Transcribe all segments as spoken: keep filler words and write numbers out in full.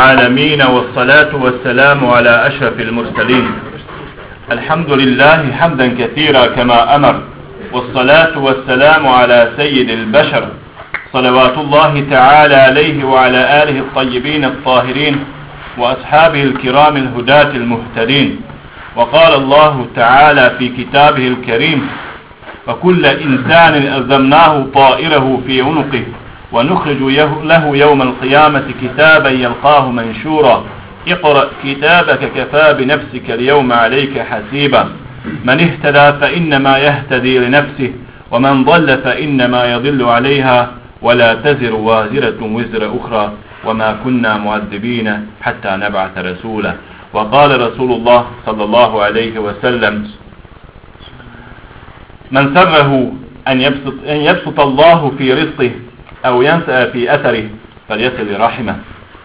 العالمين والصلاة والسلام على أشرف المرسلين. الحمد لله حمدا كثيرا كما أمر، والصلاة والسلام على سيد البشر صلوات الله تعالى عليه وعلى آله الطيبين الطاهرين وأصحابه الكرام الهداة المهتدين. وقال الله تعالى في كتابه الكريم: وكل إنسان ألزمناه طائره في عنقه ونخرج له يوم القيامة كتابا يلقاه منشورا اقرأ كتابك كفى بنفسك اليوم عليك حسيبا من اهتدى فإنما يهتدي لنفسه ومن ضل فإنما يضل عليها ولا تزر وازرة وزر أخرى وما كنا معذبين حتى نبعث رسولا. وقال رسول الله صلى الله عليه وسلم: من سره أن يبسط, أن يبسط الله في رزقه أو ينسأ في أثره فليصل رحمه.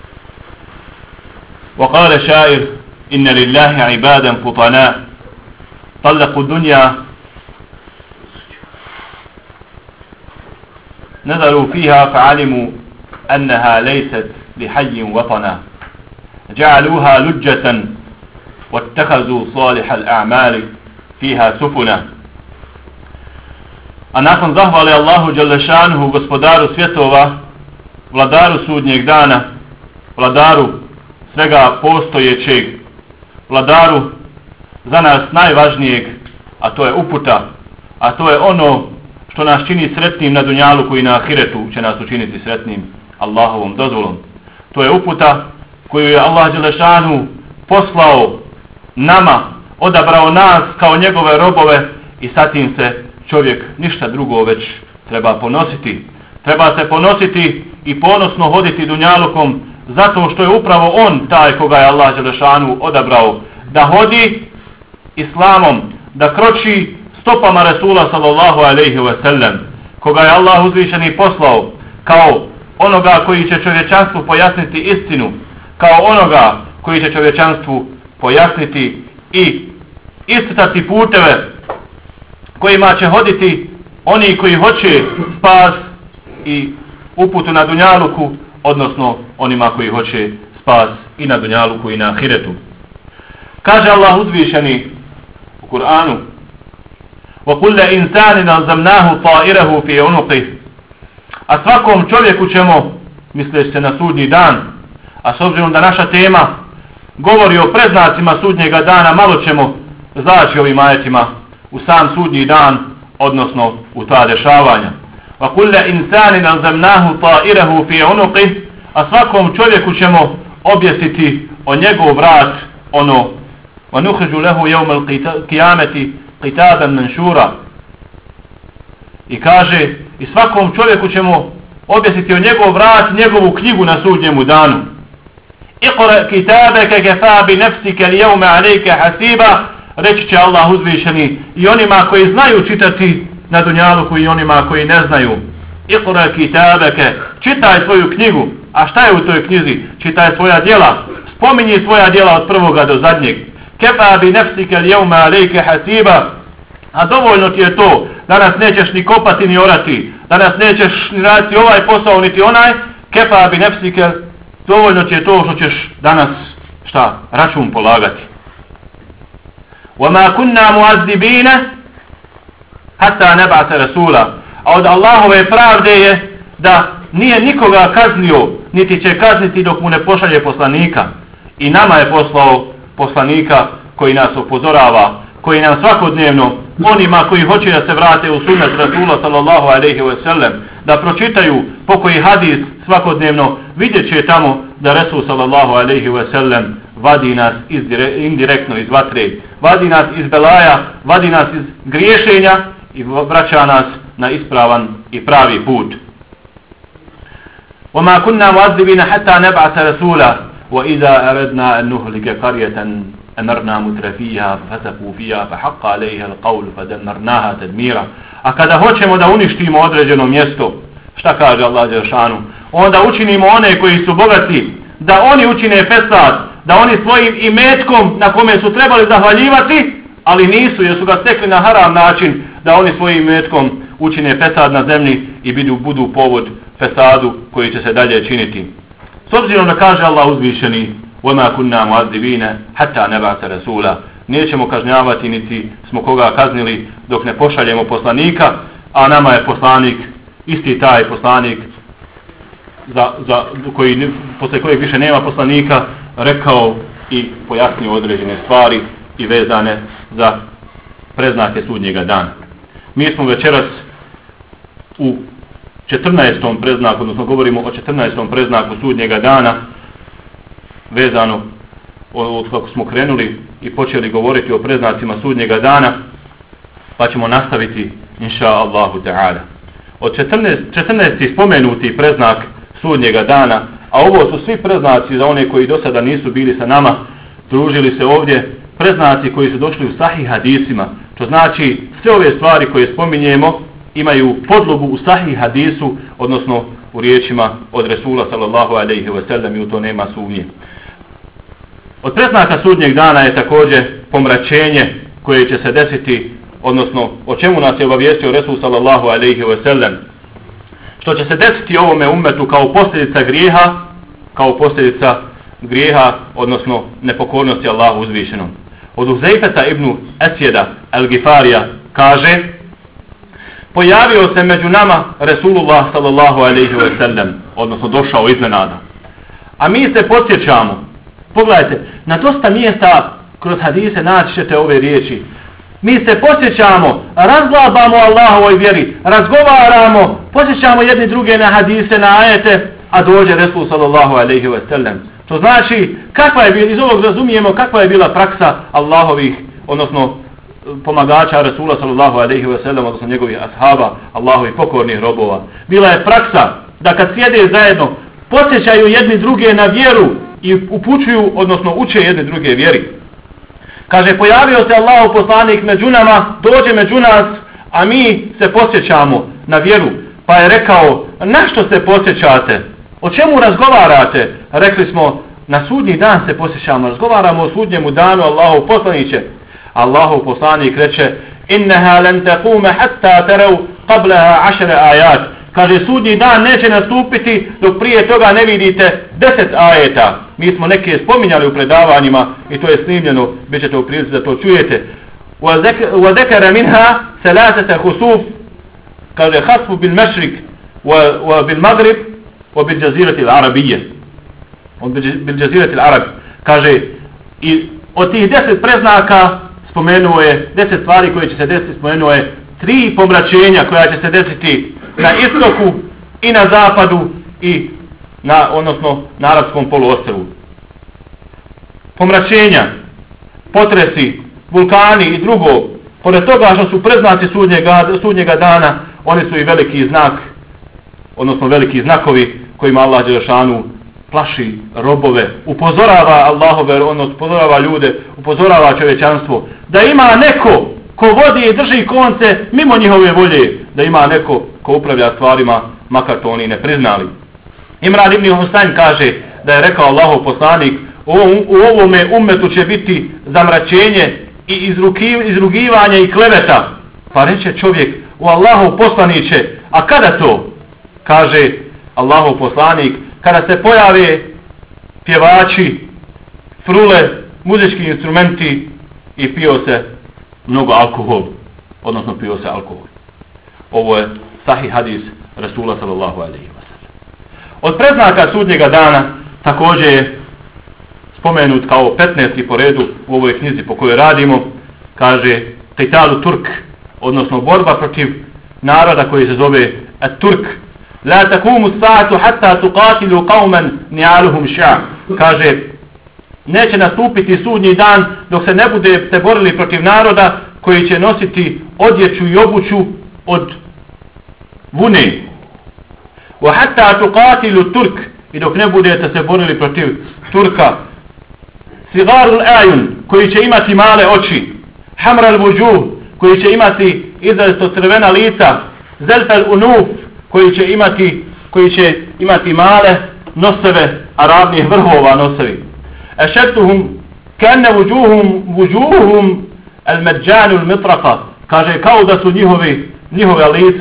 وقال شاعر: إن لله عبادا فطناء طلقوا الدنيا نظروا فيها فعلموا أنها ليست لحي وطنا جعلوها لجة واتخذوا صالح الأعمال فيها سفنا. A nakon zahvale Allahu Đelešanuhu, gospodaru svjetova, vladaru sudnjeg dana, vladaru svega postojećeg, vladaru za nas najvažnijeg, a to je uputa, a to je ono što nas čini sretnim na dunjaluku i na ahiretu će nas učiniti sretnim Allahovom dozvolom. To je uputa koju je Allah Đelešanuhu poslao nama, odabrao nas kao njegove robove i sa tim se čovjek ništa drugo već treba ponositi. Treba se ponositi i ponosno hoditi dunjalukom zato što je upravo on taj koga je Allah Đelešanu odabrao da hodi islamom, da kroči stopama Resula sallallahu alaihi wa sallam, koga je Allah uzvišeni poslao kao onoga koji će čovječanstvu pojasniti istinu, kao onoga koji će čovječanstvu pojasniti i iscrtati puteve kojima će hoditi oni koji hoće spas i uputu na dunjaluku, odnosno onima koji hoće spas i na dunjaluku i na ahiretu. Kaže Allah uzvišeni u Kur'anu: وَكُلَّ إِنسَانٍ أَلْزَمْنَاهُ طَائِرَهُ فِي عُنُقِهِ. A svakom čovjeku ćemo, misleći se na sudnji dan, a s obzirom da naša tema govori o predznacima sudnjega dana, malo ćemo zaći ovim ajetima u sam sudnji dan, odnosno u ta dešavanja. وَكُلَّ إِنسَانٍ أَلْزَمْنَاهُ طَائِرَهُ فِي عُنُقِهِ. A svakom čovjeku ćemo objesiti o njegov vrat ono: وَنُخْرِجُ لَهُ يَوْمَ الْقِيَامَةِ قِتَابًا مَنْشُورًا. I kaže, i svakom čovjeku ćemo objesiti o njegov vrat njegovu knjigu na sudnjemu danu. اقرأ كتابك كفى بنفسك اليوم عليك حسيبا. Reći će Allah uzvišeni i onima koji znaju čitati na dunjaluku i onima koji ne znaju: Iqra kitabeke, čitaj svoju knjigu. A šta je u toj knjizi? Čitaj svoja djela, spominji svoja djela od prvoga do zadnjeg. Kefa bi nefsike ljevme alejke hasiba. A dovoljno ti je to, danas nećeš ni kopati ni orati, danas nećeš ni raditi ovaj posao niti onaj. Kefa bi nefsike, dovoljno ti je to što ćeš danas šta? Račun polagati. وَمَا كُنَّا مُعَذِّبِينَ حَتَّى نَبْعَثَ رَسُولًا. A od Allahove pravde je da nije nikoga kaznio, niti će kazniti dok mu ne pošalje poslanika. I nama je poslao poslanika koji nas upozorava, koji nam svakodnevno, onima koji hoće da se vrate u sunnet Rasula sallallahu alaihi wa sallam, da pročitaju pokoji hadis svakodnevno, vidjet će tamo da Rasul sallallahu alaihi wa sallam vadi nas indirektno iz vatre, vadi nas iz belaja, vadi nas iz griješenja i vraća nas na ispravan i pravi put. وَمَا كُنَّا مُعَذِّبِينَ حَتَّى نَبْعَثَ رَسُولًا وَإِذَا أَرَدْنَا أَن نُهْلِكَ قَرْيَةً أَمَرْنَا مُتْرَفِيهَا فَفَسَقُوا فِيهَا فَحَقَّ عَلَيْهَا الْقَوْلُ فَدَمَّرْنَاهَا تَدْمِيرًا. A kada hoćemo da uništimo određeno mjesto, šta kaže Allah Đelešanu? Onda učinimo one koji su bogati da oni učine fesad, da oni svojim imetkom na kome su trebali zahvaljivati, ali nisu jer su ga stekli na haram način, da oni svojim imetkom učine fesad na zemlji i budu, budu povod fesadu koji će se dalje činiti. S obzirom da kaže Allah uzvišeni وَمَا كُنَّا مُعَذِّبِينَ حَتَّى نَبْعَثَ رَسُولًا, nećemo kažnjavati niti smo koga kaznili dok ne pošaljemo poslanika, a nama je poslanik, isti taj poslanik za, za, koji, posle kojeg više nema poslanika, rekao i pojasnio određene stvari i vezane za preznake sudnjega dana. Mi smo večeras u četrnaestom preznaku, odnosno govorimo o četrnaestom preznaku sudnjega dana, vezano od kako smo krenuli i počeli govoriti o preznacima sudnjega dana, pa ćemo nastaviti inša Allahu ta'ala. Od četrnaesti spomenuti preznak sudnjega dana, a ovo su svi preznaci za one koji do sada nisu bili sa nama, družili se ovdje, preznaci koji su došli u sahih hadisima, to znači sve ove stvari koje spominjemo imaju podlogu u sahih hadisu, odnosno u riječima od Resula sallallahu alejhi ve sellem, i u to nema sumnje. Od preznaka sudnjeg dana je također pomračenje koje će se desiti, odnosno o čemu nas je obavijestio Resul sallallahu alejhi ve sellem, što će se desiti ovome ummetu kao posljedica grijeha, kao posljedica grijeha, odnosno nepokornosti Allahu uzvišenom. Od Huzeyfeta ibn Esjeda al-Gifarija kaže: pojavio se među nama Resulullah sallallahu alejhi ve sellem, odnosno došao iznenada. A mi se podsjećamo, pogledajte, na dosta mjesta kroz hadise naći ćete ove riječi. Mi se podsjećamo, razglabamo Allahovoj vjeri, razgovaramo, podsjećamo jedni druge na hadise, na ajete, a dođe Resul sallallahu alejhi ve sellem. To znači, kakva je bila, iz ovog razumijemo kakva je bila praksa Allahovih, odnosno pomagača Resula sallallahu alejhi ve sellem, odnosno njegovih ashaba, Allahovih pokornih robova. Bila je praksa da kad sjede zajedno, podsjećaju jedni druge na vjeru i upućuju, odnosno uče jedni druge vjeri. Kaže, pojavio se Allahov poslanik među nama, dođe među nas, a mi se podsjećamo na vjeru. Pa je rekao, na što se podsjećate? O čemu razgovarate? Rekli smo, na sudnji dan se podsjećamo, razgovaramo o sudnjemu danu, Allahov poslaniće. Allahov poslanik reče, inneha len taqume hatta tarav qablaha ašre ajat. Kaže, sudnji dan neće nastupiti dok prije toga ne vidite deset ajeta. Mi smo neke spominjali u predavanjima i to je snimljeno, bit ćete u prilici da to čujete. وَذَكَرَ مِنْهَا ثَلَاثَةَ خُسُوف, kaže, hasfu bil mešrik wa bil magrib wa bil jazirati al-arabije. Bil jazirati al-arab. Kaže, i od tih deset preznaka spomenuo je, deset stvari koje će se desiti, spomenuo je tri pomračenja koja će se desiti na istoku i na zapadu i na, odnosno na arapskom poluostrvu. Pomračenja, potresi, vulkani i drugo, pored toga što su preznaci sudnjega, sudnjega dana, oni su i veliki znak, odnosno veliki znakovi kojima Allah dželešanu plaši robove, upozorava Allahove, ono upozorava ljude, upozorava čovječanstvo, da ima neko ko vodi i drži konce mimo njihove volje, da ima neko ko upravlja stvarima, makar to oni ne priznali. Imran ibn Husayn kaže da je rekao Allahov poslanik, u, u ovome ummetu će biti zamračenje i izrugivanje i kleveta. Pa reče čovjek, u Allahov poslaniće, a kada to? Kaže Allahov poslanik, kada se pojave pjevači, frule, muzički instrumenti i pio se mnogo alkohol, odnosno pio se alkohol. Ovo je sahih hadis Rasula sallallahu alejhi ve sellem. Od preznaka sudnjega dana također je spomenut kao petnaesti po redu u ovoj knjizi po kojoj radimo, kaže Qitalu Turk, odnosno borba protiv naroda koji se zove Turk. La takumu sa'atu hatta tuqatilu qauman ni'aluhum sha'. Kaže, neće nastupiti sudnji dan dok se ne bude se borili protiv naroda koji će nositi odjeću i obuću od vune. Wa hatta tuqatilu Turk, i dok ne budete se borili protiv Turka. Sigarul ayun, koji će imati male oči. Hamral vujuh, koji će imati izrazito crvena lica. Zelfal unuf, koji će imati koji će imati male noseve, a ravnih vrhova nosevi. Ashadtuhum kana wujuhum wujuhum al-majjan al-mitraqa, kaže kao da su njihovi njihova lica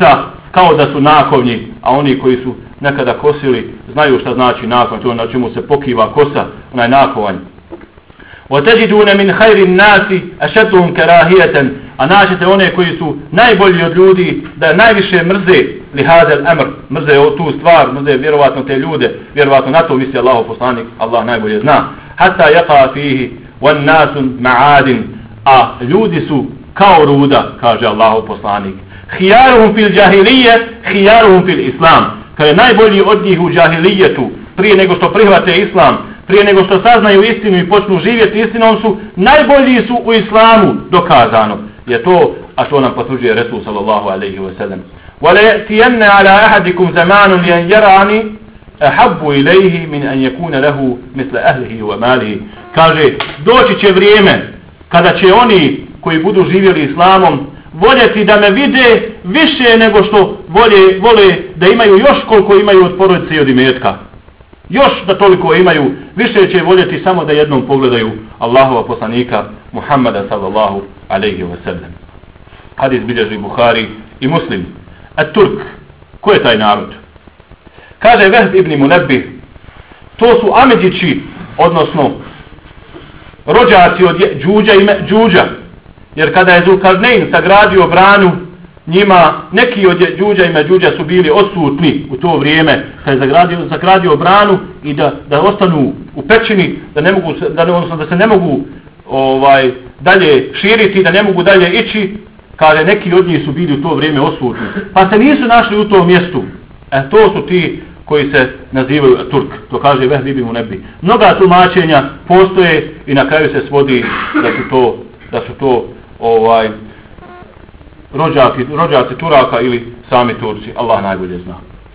kao da su nakovnji, a oni koji su nekada kosili znaju šta znači nakovnj, to na čemu se pokiva kosa, onaj nakovanj. وَتَجِدُونَ مِنْ خَيْرِ النَّاسِ أَشَدُّهُمْ كَرَاهِيَةً, a naćete one koji su najbolji od ljudi da najviše mrze lihada al-amr, mrze tu stvar, mrze vjerovatno te ljude, vjerovatno na to misli Allahov poslanik, Allah najbolje zna. Hatta yaqa fihi wan nasun ma'adin, a ljudi su kao ruda, kaže Allahov poslanik. Khiyaruhum fil jahiliyye, khiyaruhum fil islam. Kaže najbolji od njih u džahilijetu, prije nego što prihvate islam, prije nego što saznaju istinu i počnu živjeti istinom, su najbolji su u islamu, dokazano je to, a što nam potvrđuje Resul sallallahu alejhi ve sellem. وَلَا يَأْتِيَنَّ عَلَى أَحَدِكُمْ زَمَانٌ لِأَنْ يَرَانِ أَحَبُّ إِلَيْهِ مِنْ أَنْ يَكُونَ لَهُ مِثْلَ أَهْلِهِ وَمَالِهِ. Kaže, doći će vrijeme kada će oni koji budu živjeli islamom voljeti da me vide više nego što volje, vole da imaju još koliko imaju od porodice i od imetka. Još da toliko imaju, više će voljeti samo da jednom pogledaju Allahova poslanika Muhammada sallallahu alejhi ve sellem. Hadis bilježi Buhari i Muslim. A Turk, ko je taj narod? Kaže Vehb ibn Munebbih, to su Amidžići, odnosno rođaci od Đuđa i Đuđa. Jer kada je Zulkarnein sagradio branu, njima neki od Đuđa i Međuđa su bili odsutni u to vrijeme, kada je zagradio, zagradio branu i da, da ostanu u pećini, da, ne mogu, da, odnosno, da se ne mogu ovaj, dalje širiti, da ne mogu dalje ići, kaže neki od njih su bili u to vrijeme odsutni. Pa se nisu našli u tom mjestu. E to su ti koji se nazivaju Turk, to kaže Vehb ibn Munebbih. Mnoga tumačenja postoje i na kraju se svodi da su to, da su to ovaj, rođaci, rođaci Turaka ili sami Turci, Allah najbolje zna.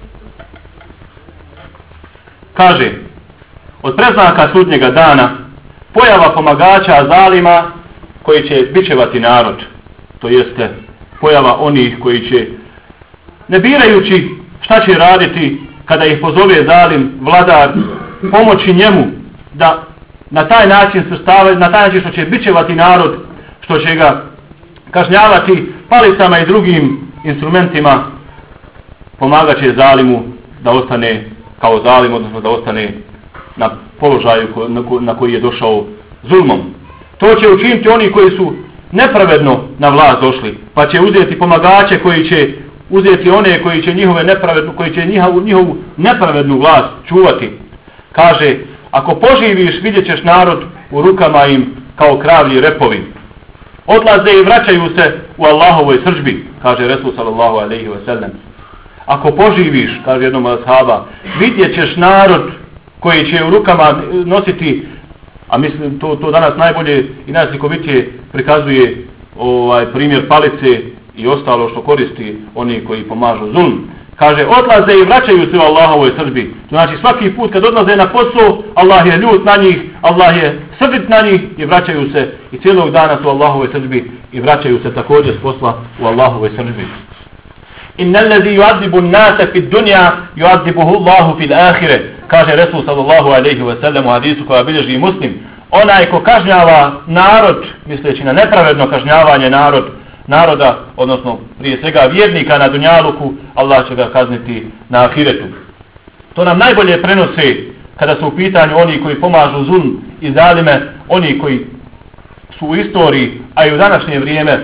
Kaže, od preznaka sudnjega dana pojava pomagača zalima koji će bičevati narod, to jeste pojava onih koji će, ne birajući šta će raditi kada ih pozove zalim vladar, pomoći njemu da na taj način srstava, na taj način što će bičevati narod, što će ga kažnjavati palicama i drugim instrumentima, pomagat će zalimu da ostane kao zalim, odnosno da ostane na položaju na koji je došao zulmom. To će učiniti oni koji su nepravedno na vlast došli, pa će uzeti pomagače koji će uzeti one koji će njihove nepravednu, koji će njihovu, njihovu nepravednu vlast čuvati. Kaže, ako poživiš, vidjet ćeš narod u rukama im kao kravlji repovi. Odlaze i vraćaju se u Allahovoj srdžbi, kaže Resul sallallahu alejhi ve sellem. Ako poživiš, kaže jednom od ashaba, vidjet ćeš narod koji će u rukama nositi, a mislim to, to danas najbolje i najslikovitije prikazuje ovaj primjer palice i ostalo što koristi oni koji pomažu zulm. Kaže, odlaze i vraćaju se u Allahovoj srdbi. Znači svaki put kad odlaze na posao, Allah je ljut na njih, Allah je srdit na njih i vraćaju se i cijelog dana su u Allahovoj srdbi i vraćaju se također s posla u Allahovoj srdbi. Inna allazi yu'adibu an-nasa fi ad-dunya yu'adibuhu Allahu fi al-akhirah, kaže Resul sallallahu alejhi ve sellem u hadisu koji bilježi Muslim. Onaj ko kažnjava narod, misleći na nepravedno kažnjavanje narod, naroda, odnosno prije svega vjernika na dunjaluku, Allah će ga kazniti na ahiretu. To nam najbolje prenose kada su u pitanju oni koji pomažu zulm i zalime, oni koji su u istoriji, a i u današnje vrijeme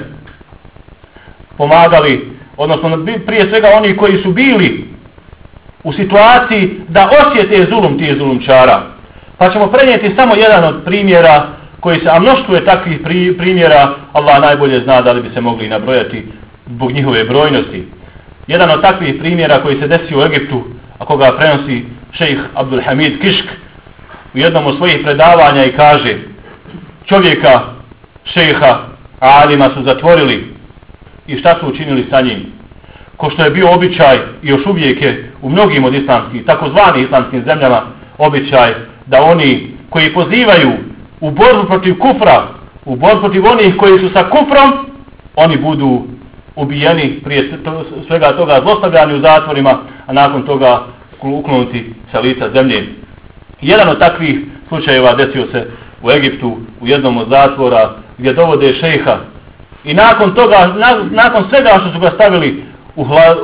pomagali, odnosno prije svega oni koji su bili u situaciji da osjete zulum tih zulumčara. Pa ćemo prenijeti samo jedan od primjera koji se, a mnoštvo je takvih primjera, Allah najbolje zna da li bi se mogli nabrojati zbog njihove brojnosti. Jedan od takvih primjera koji se desio u Egiptu, a koga prenosi šejh Abdul Hamid Kišk u jednom od svojih predavanja i kaže, čovjeka, šejha, alima su zatvorili i šta su učinili sa njim? Ko što je bio običaj i još uvijek je u mnogim od islamskih, takozvanih islamskim zemljama, običaj da oni koji pozivaju u borbu protiv kufra, u borbu protiv onih koji su sa kufrom, oni budu ubijeni prije svega toga zlostavljani u zatvorima, a nakon toga uklonuti sa lica zemlje. Jedan od takvih slučajeva desio se u Egiptu, u jednom od zatvora, gdje dovode šejha i nakon toga, na, nakon svega što su ga stavili u, hla, u,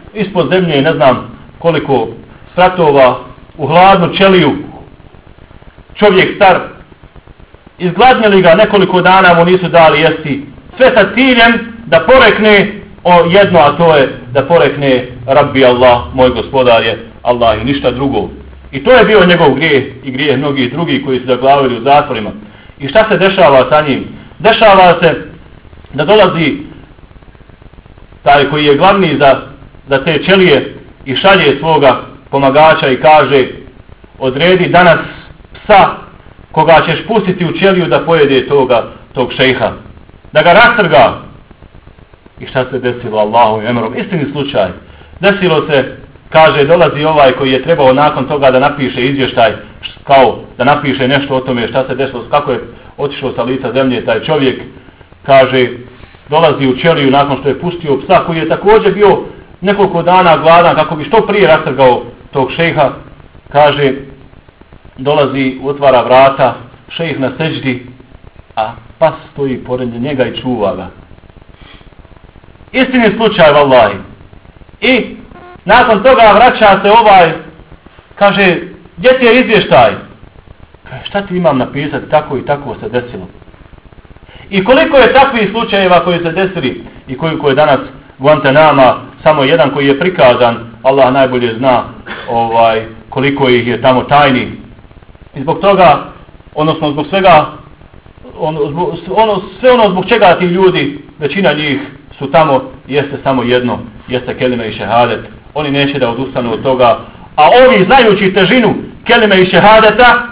ispod zemlje ne znam koliko stratova, u hladnu ćeliju, čovjek star, izgladnjeli ga, nekoliko dana mu nisu dali jesti, sve sa ciljem da porekne o jedno, a to je da porekne Rabbi Allah, moj gospodar je Allah i ništa drugo. I to je bio njegov grijeh i grijeh mnogih drugih koji su zaglavili u zatvorima. I šta se dešava sa njim? Dešava se da dolazi taj koji je glavni za, za te ćelije i šalje svoga pomagača i kaže: odredi danas psa koga ćeš pustiti u ćeliju da pojede toga, tog šejha, da ga rastrga. I šta se desilo Allahu emrom? Istini slučaj. Desilo se, kaže, dolazi ovaj koji je trebao nakon toga da napiše izvještaj, kao da napiše nešto o tome šta se desilo, kako je otišao sa lica zemlje taj čovjek. Kaže, dolazi u ćeliju nakon što je pustio psa koji je također bio nekoliko dana gladan kako bi što prije rastrgao tog šejha. Kaže, dolazi, otvara vrata, šejh na seđdi, a pas stoji pored njega i čuva ga. Istini slučaj, vallahi. I nakon toga vraća se ovaj, kaže, gdje ti je izvještaj? Kaže, šta ti imam napisati, tako i tako se desilo. I koliko je takvih slučajeva koji se desili i koliko je danas Guantanama, samo jedan koji je prikazan, Allah najbolje zna ovaj, koliko ih je tamo tajni. I zbog toga, odnosno zbog svega, ono, zbog, ono, sve ono zbog čega ti ljudi, većina njih su tamo, jeste samo jedno, jeste kelime i šehadet. Oni neće da odustanu od toga, a ovi znajući težinu kelime i šehadeta,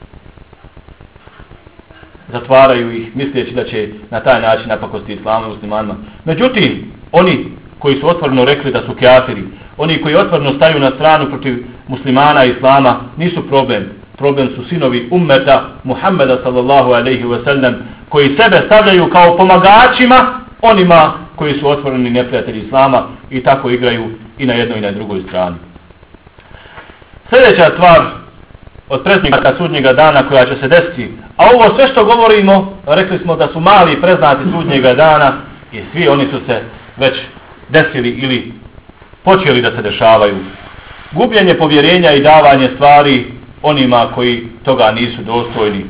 zatvaraju ih misleći da će na taj način napakosti islamu i muslimanima. Međutim, oni koji su otvoreno rekli da su kafiri, oni koji otvoreno staju na stranu protiv muslimana i islama, nisu problem. Problem su sinovi ummeta Muhammeda sallallahu alejhi ve sellem, koji sebe stavljaju kao pomagačima onima koji su otvoreni neprijatelji islama i tako igraju i na jednoj i na drugoj strani. Sljedeća stvar od predznaka sudnjega dana koja će se desiti, a ovo sve što govorimo, rekli smo da su mali preznaci sudnjega dana i svi oni su se već desili ili počeli da se dešavaju. Gubljenje povjerenja i davanje stvari onima koji toga nisu dostojni.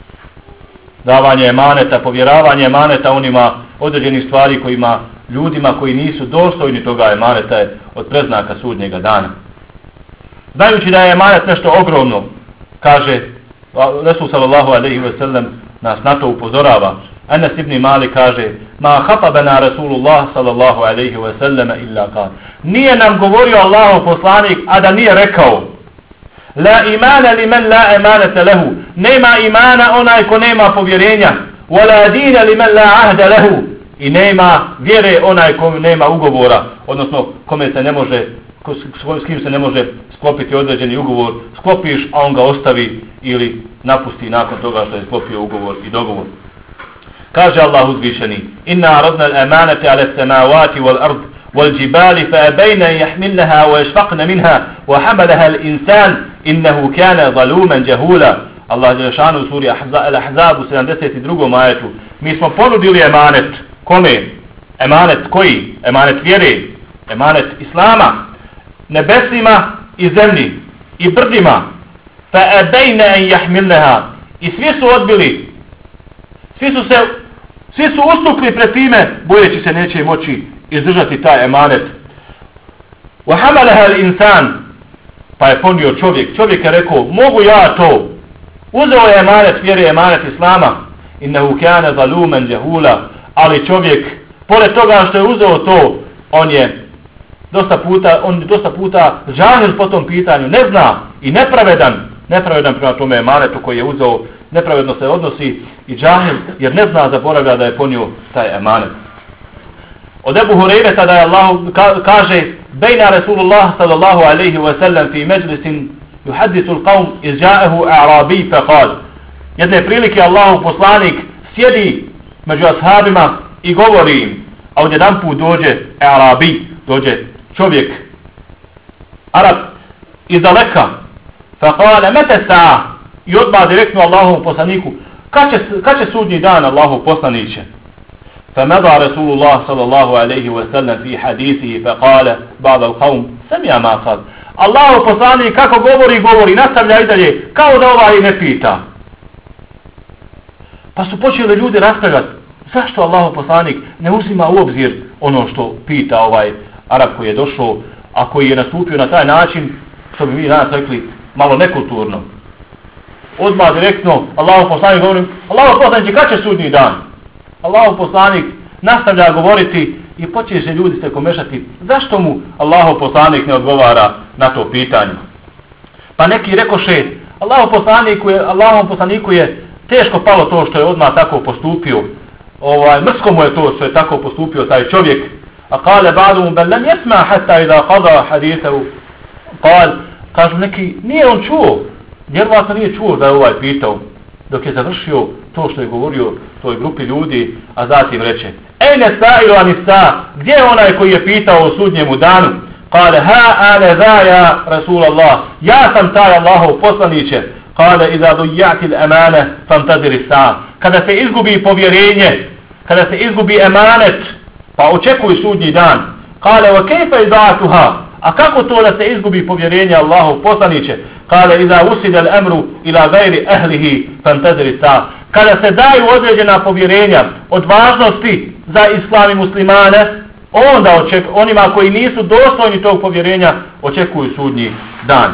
Davanje emaneta, povjeravanje emaneta onima određenih stvari kojima ljudima koji nisu dostojni toga emaneta je od preznaka sudnjega dana. Znajući da je emanet nešto ogromno, kaže Resul sallallahu alejhi ve sellem, nas na to upozorava. Anas ibn Malik kaže: ma khatabana Rasulullah sallallahu alejhi ve sellem illa qala. Nije nam govorio Allahov poslanik, a da nije rekao: la imana liman la emanata lahu. Nema imana onaj ko nema povjerenja. Wala dina liman la ahda lahu. I nema vjere onaj ko nema ugovora, odnosno kome se ne može, s kim se ne može sklopiti određeni ugovor. Sklopiš, a on ga ostavi ili napusti nakon toga što je sklopio ugovor i dogovor. Kaže Allah uzvišeni: inna aradna al-amanata ala as-samawati wal-ard wal-jibali fa abayna yahmilnaha wa yashfaqna minha wa hamalaha al-insan innahu kana zaluman jahula. Allah dželešanu u suri Al-Ahzab u sedamdeset drugom ajetu: mi smo ponudili emanet. Kome? Emanet koji? Emanet vjere, emanet islama, nebesima i zemlji i brdima. Fa abayna an yahmilnaha. I svi su odbili, svi su se svi su ustukli pred time, bojeći se neće moći izdržati taj emanet. Wa hamalaha al-insan. Pa je ponio čovjek. Čovjek je rekao: mogu ja to. Uzeo je emanet vjere, emanet islama. Innahu kana zaluman jahula. Ali čovjek, pored toga što je uzeo to, on je dosta puta, on je dosta puta žahil po tom pitanju, ne zna i nepravedan, nepravedan prema tome emanetu koji je uzeo, nepravedno se odnosi i džahil, jer ne zna, zaboravlja da je ponio taj emanet. Od Ebu Hurejreta da je Allah ka, kaže: bejna Rasulullah sallallahu alaihi wa sallam fi međlisin yuhadisu l'qavm iz ja'ahu a'rabi fa qal. Jedne prilike Allahu poslanik sjedi među ashabima i govori im, a od jedan put dođe a'rabi, dođe čovjek Arab iz daleka, fa qala mata sa'a, i odmah direktno Allahovom poslaniku: kad će, kad će sudnji dan, Allahov poslaniće? فمضى رسول الله صلى الله عليه وسلم في حديثه فقال بعض القوم سمع ما قال. Allahu poslanik kako govori, govori, nastavlja i dalje, kao da ovaj ne pita. Pa su počeli ljudi raspravljati, zašto Allahu poslanik ne uzima u obzir ono što pita ovaj Arab koji je došao, a koji je nastupio na taj način, što bi mi danas rekli, malo nekulturno. Odmah direktno Allahu poslanik govori, Allahu poslanik, kad će sudnji dan? Allahu poslanik nastavlja govoriti i počeše se ljudi se komešati, zašto mu Allahu poslanik ne odgovara na to pitanje? Pa neki rekoše, Allahu poslaniku je, Allahu poslaniku je teško palo to što je odmah tako postupio. Ovaj, mrsko mu je to što je tako postupio taj čovjek. A kale ba'duhum bel lam yasma hatta idha qada hadithahu. Kal, kažu neki, nije on čuo. Vjerovatno nije čuo da je ovaj pitao. Dok je završio to što je govorio toj grupi ljudi, a zatim reče, ejne sa'ilu anisa, gdje je onaj koji je pitao o sudnjemu danu? Kale, ha ane zaja Rasulallah, ja sam taj Allahov poslaniće. Kale, iza dujatil emane fantaziri sa. Kada se izgubi povjerenje, kada se izgubi emanet, pa očekuj sudnji dan. Kale, wa kejfa idatuha, a kako to da se izgubi povjerenje Allahov poslaniće? Kale, iza usida al-amru ila gajri ehlihi fantaziri sa. Kada se daju određena povjerenja od važnosti za islam i muslimane, onda oček, onima koji nisu dostojni tog povjerenja očekuju sudnji dan.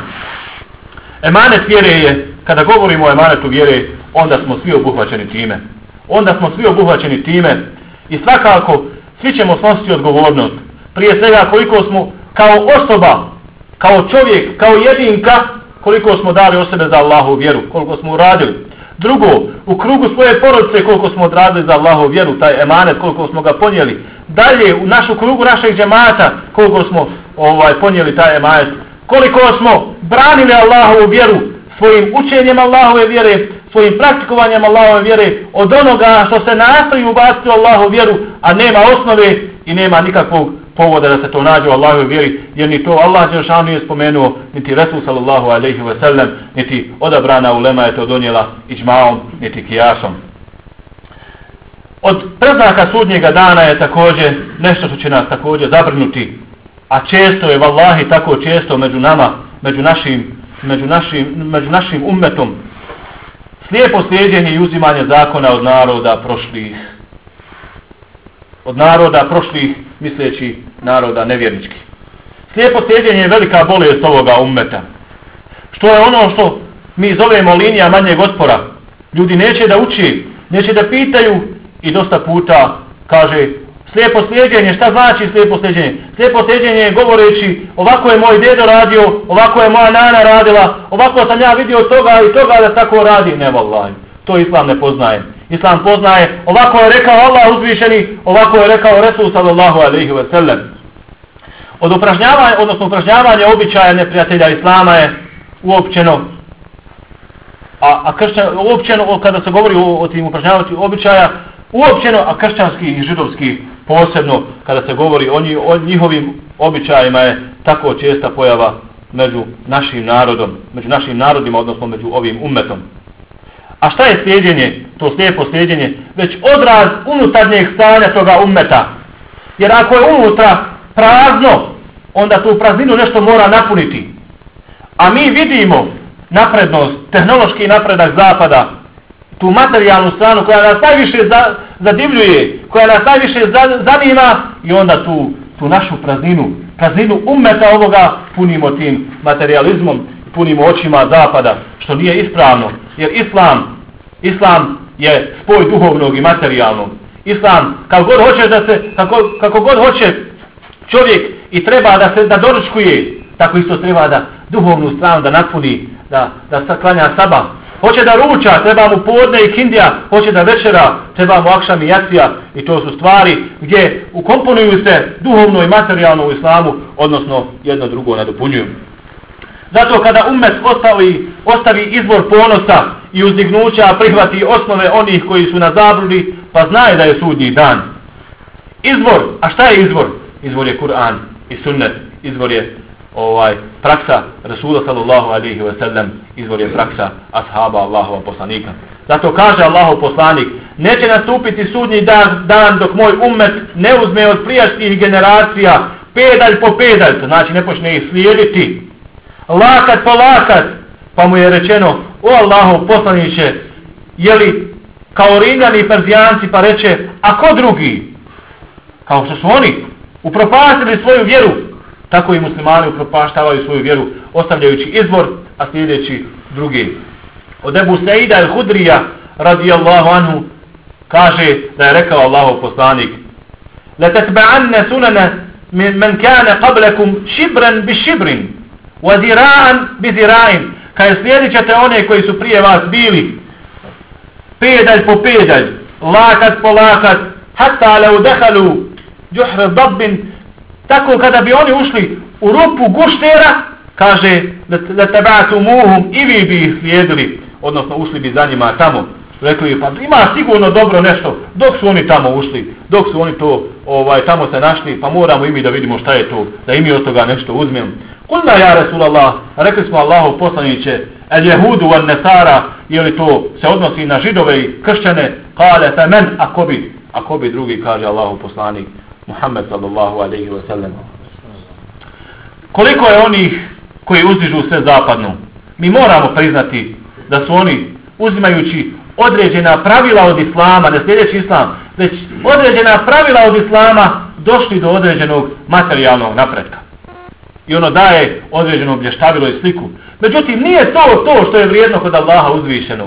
Emanet vjere je, kada govorimo o emanetu vjere, onda smo svi obuhvaćeni time. Onda smo svi obuhvaćeni time i svakako svi ćemo snositi odgovornost. Prije svega koliko smo kao osoba, kao čovjek, kao jedinka, koliko smo dali o sebe za Allahu vjeru, koliko smo uradili. Drugo, u krugu svoje porodice koliko smo odradili za Allahu vjeru, taj emanet, koliko smo ga ponijeli. Dalje, u našu krugu našeg džemata, koliko smo ovaj, ponijeli taj emanet. Koliko smo branili Allahovu vjeru, svojim učenjem Allahove vjere, svojim praktikovanjem Allahove vjere, od onoga što se nastoji ubaciti u Allahovu vjeru, a nema osnove i nema nikakvog povoda da se to nađe u Allahovoj vjeri, jer ni to Allah dželešanu nije spomenuo, niti Resul sallallahu alejhi ve sellem, niti odabrana ulema je to donijela iđmaom, niti kijasom. Od preznaka sudnjega dana je također nešto što će nas također zabrinuti, a često je vallahi tako često među nama, među našim, među našim, među našim ummetom, slijepo slijeđenje i uzimanje zakona od naroda prošlih. Od naroda prošlih, misleći naroda nevjerničkih. Slijepo slijeđenje je velika bolest ovoga ummeta. Što je ono što mi zovemo linija manjeg otpora. Ljudi neće da uči, neće da pitaju i dosta puta kaže slijepo slijeđenje, šta znači slijepo slijeđenje? Slijepo slijeđenje je govoreći ovako je moj dedo radio, ovako je moja nana radila, ovako sam ja vidio toga i toga da tako radi. Ne vallahi, to Islam ne poznaje. Islam poznaje, ovako je rekao Allah uzvišeni, ovako je rekao Resul sallallahu alejhi ve sellem. Od upražnjavanja, odnosno upražnjavanja običaja neprijatelja Islama je uopćeno, a, a kršćan, uopćeno, kada se govori o, o tim upražnjavanju običaja, uopćeno, a kršćanski i židovski posebno, kada se govori o, njih, o njihovim običajima je tako česta pojava među našim narodom, među našim narodima, odnosno među ovim ummetom. A šta je slijeđenje, to slijepo slijeđenje? Već odraz unutarnjeg stanja toga ummeta. Jer ako je unutra prazno, onda tu prazninu nešto mora napuniti. A mi vidimo naprednost, tehnološki napredak zapada, tu materijalnu stranu koja nas najviše zadivljuje, koja nas najviše zanima i onda tu, tu našu prazninu, prazninu ummeta ovoga punimo tim materializmom, punimo očima zapada, što nije ispravno. Jer islam, islam je spoj duhovnog i materijalnog. Islam, kako god hoće da se, kako, kako god hoće čovjek i treba da se da doručkuje, tako isto treba da duhovnu stranu da napuni, da, da klanja sabah. Hoće da ruča, treba mu podne i kindija, hoće da večera, treba mu akšam i jacija i to su stvari gdje ukomponuju se duhovno i materijalno u islamu, odnosno jedno drugo nadopunjuju. Zato kada ummet ostavi, ostavi izvor ponosa i uzdignuća, prihvati osnove onih koji su na zabludi, pa znaje da je sudnji dan. Izvor, a šta je izvor? Izvor je Kur'an i sunnet, izvor je ovaj praksa Rasula sallallahu alejhi ve sellem, izvor je praksa ashaba Allahova poslanika. Zato kaže Allahov poslanik, neće nastupiti sudnji dan, dan dok moj ummet ne uzme od prijašnjih generacija pedalj po pedalj, to znači ne počne ih slijediti, lakat po lakat, pa mu je rečeno, o Allahov poslaniće, je li kao Rimljani i Perzijanci, pa reče, a ko drugi? Kao što su oni upropastili svoju vjeru, tako i muslimani upropaštavaju svoju vjeru, ostavljajući izvor, a slijedeći drugi. Od Ebu Seida el-Hudrija, radijallahu anhu, kaže da je rekao Allahov poslanik, لَتَتْبَعَنَّ سُنَنَ مَنْ كَانَ قَبْلَكُمْ شِبْرًا بِشِبْرٍ وَزِرَاءً بِزِرَاءٍ. Kaže, slijedit ćete one koji su prije vas bili, pedalj po pedalj, lakat po lakat, hatta lau dehalu džuhre dabbin, tako kada bi oni ušli u rupu guštera, kaže, لَتَبَعْتُمُوهُمْ i vi bi ih slijedili, odnosno ušli bi za njima tamo. Rekli, pa ima sigurno dobro nešto, dok su oni tamo ušli, dok su oni to ovaj tamo se našli, pa moramo i mi da vidimo šta je to, da i mi od toga nešto uzmemo. Kulna ja Rasulallah, rekli smo Allahu poslaniće, el jehudu van nesara, je li to se odnosi na židove i kršćane, kale fe men, ako bi, ako bi drugi, kaže Allahu poslanik, Muhammed sallallahu alaihi wa sallam. Koliko je onih koji uzdižu sve zapadno? Mi moramo priznati da su oni, uzimajući određena pravila od islama, ne sljedeći islam, već određena pravila od islama, došli do određenog materijalnog napretka. I ono daje određeno blještavilo i sliku. Međutim, nije to to što je vrijedno kod Allaha uzvišenog.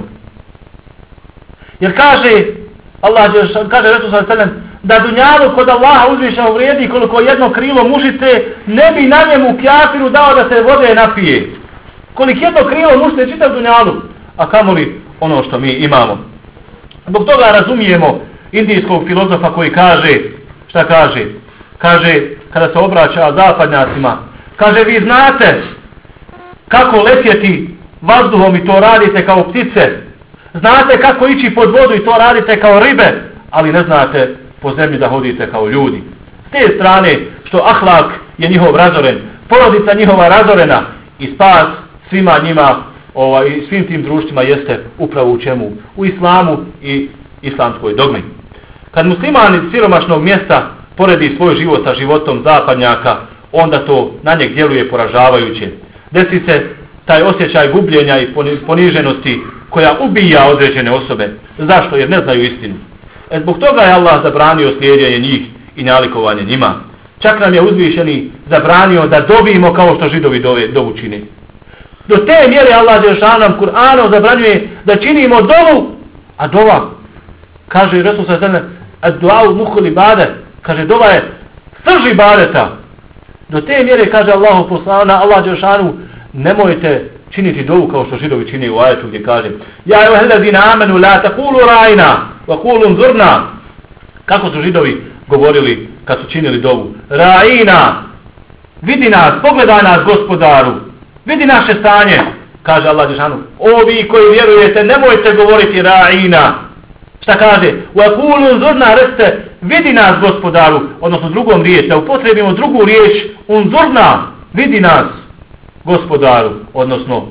Jer kaže Allah, kaže Resul sallallahu alejhi ve sellem, da dunjalu kod Allaha uzvišenog vrijedi koliko jedno krilo mušice, ne bi na njemu kjafiru dao da se vode napije. Koliko jedno krilo mušice čitav dunjalu, a kamoli ono što mi imamo. Zbog toga razumijemo indijskog filozofa koji kaže, šta kaže? Kaže, kada se obraća zapadnjacima, kaže, vi znate kako letjeti vazduhom i to radite kao ptice, znate kako ići pod vodu i to radite kao ribe, ali ne znate po zemlji da hodite kao ljudi. S te strane što ahlak je njihov razoren, porodica njihova razorena i spas svima njima ovaj, i svim tim društvima jeste upravo u čemu? U islamu i islamskoj dogmi. Kad musliman iz siromašnog mjesta poredi svoj život sa životom zapadnjaka, onda to na njeg djeluje poražavajuće. Desi se taj osjećaj gubljenja i poniženosti koja ubija određene osobe. Zašto? Jer ne znaju istinu. E zbog toga je Allah zabranio slijedjenje njih i nalikovanje njima. Čak nam je uzvišeni zabranio da dobijemo kao što židovi dove, dovu čini. Do te mjere Allah Đelšanom Kur'anom zabranjuje da činimo dovu, a dova, kaže Resul sallallahu alejhi ve sellem, ad-du'a mukhul ibade, kaže dova je srž ibadeta. Do te mjere, kaže Allahu poslana, Allah Đelšanu, nemojte činiti dovu kao što židovi čini u ajetu gdje kaže ja ejuhellezina amenu la taqulu ra'ina wa qulu unzurna. Kako su židovi govorili kad su činili dovu? Ra'ina, vidi nas, pogledaj nas gospodaru, vidi naše stanje, kaže Allah Đelšanu. Ovi koji vjerujete, nemojte govoriti ra'ina. Šta kaže? Wa qulu unzurna, recite, vidi nas gospodaru, odnosno drugom riječ, da upotrebimo drugu riječ, unzurna, vidi nas gospodaru, odnosno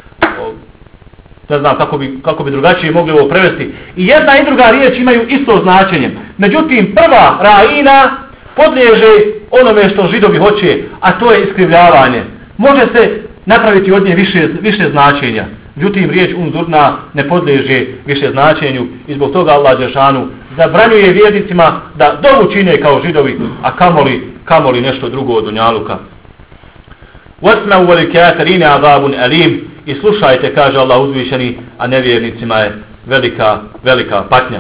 ne znam kako bi, kako bi drugačije mogli ovo prevesti. I jedna i druga riječ imaju isto značenje. Međutim, prva ra'ina podliježe onome što židovi hoće, a to je iskrivljavanje. Može se napraviti od nje više, više značenja. Međutim, riječ unzurna ne podliježe više značenju i zbog toga Allah Đelšanu zabranjuje vjernicima da dovu čine kao židovi, a kamoli, kamoli nešto drugo od dunjaluka. وَاسْمَعُوا وَلِكَافِرِينَ عَذَابٌ أَلِيمٌ. I slušajte, kaže Allah uzvišeni, a nevjernicima je velika, velika patnja.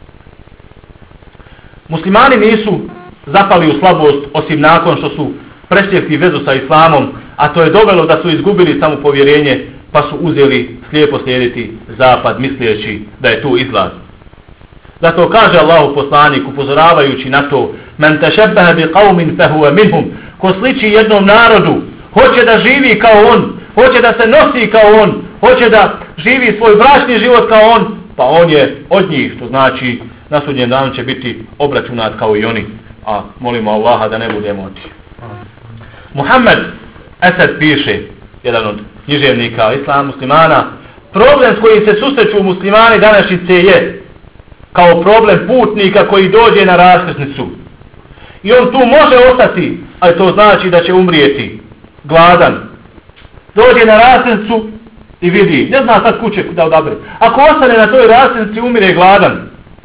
Muslimani nisu zapali u slabost osim nakon što su presjekli vezu sa islamom, a to je dovelo da su izgubili samopovjerenje, pa su uzeli slijepo slijediti zapad misleći da je tu izlaz. Zato kaže Allahu poslanik upozoravajući na to: "Men tashabbaha biqaumin fahuwa minhum." Ko sliči jednom narodu, hoće da živi kao on, hoće da se nosi kao on, hoće da živi svoj bračni život kao on, pa on je od njih, što znači na sudnjem danu će biti obračunat kao i oni. A molimo Allaha da ne budemo od njih. Muhammed Esed piše, jedan od književnika islama muslimana, problem s kojim se susreću muslimani današnjice je kao problem putnika koji dođe na raskrsnicu. I on tu može ostati, ali to znači da će umrijeti gladan. Dođe na raskrsnicu i vidi, ne zna sad kuće da odabere. Ako ostane na toj raskrsnici, umire gladan.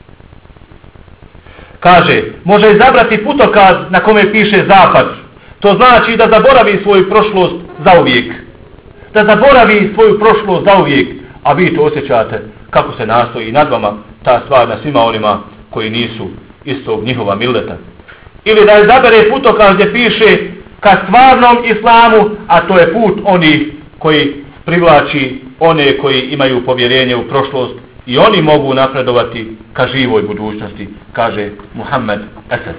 Kaže, može izabrati putokaz na kome piše zapad. To znači da zaboravi svoju prošlost zauvijek. Da zaboravi svoju prošlost zauvijek. A vi to osjećate kako se nastoji nad vama ta stvar na svima onima koji nisu istog njihova milleta. Ili da izabere putokaz gdje piše ka stvarnom islamu, a to je put onih koji privlači one koji imaju povjerenje u prošlost i oni mogu napredovati ka živoj budućnosti, kaže Muhammed Esad.